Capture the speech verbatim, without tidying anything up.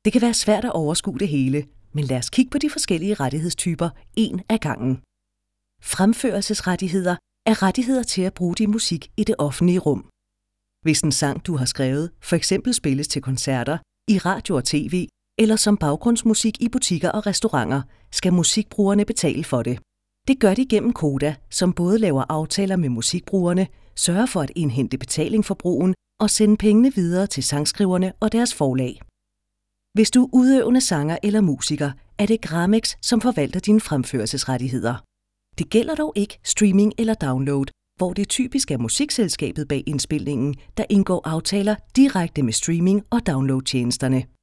Det kan være svært at overskue det hele, men lad os kigge på de forskellige rettighedstyper en ad gangen. Fremførelsesrettigheder er rettigheder til at bruge din musik i det offentlige rum. Hvis en sang, du har skrevet, for eksempel spilles til koncerter, i radio og tv eller som baggrundsmusik i butikker og restauranter, skal musikbrugerne betale for det. Det gør de gennem Koda, som både laver aftaler med musikbrugerne, sørger for at indhente betaling for brugen og sende pengene videre til sangskriverne og deres forlag. Hvis du er udøvende sanger eller musiker, er det Gramex, som forvalter dine fremførelsesrettigheder. Det gælder dog ikke streaming eller download, hvor det typisk er musikselskabet bag indspilningen, der indgår aftaler direkte med streaming- og downloadtjenesterne.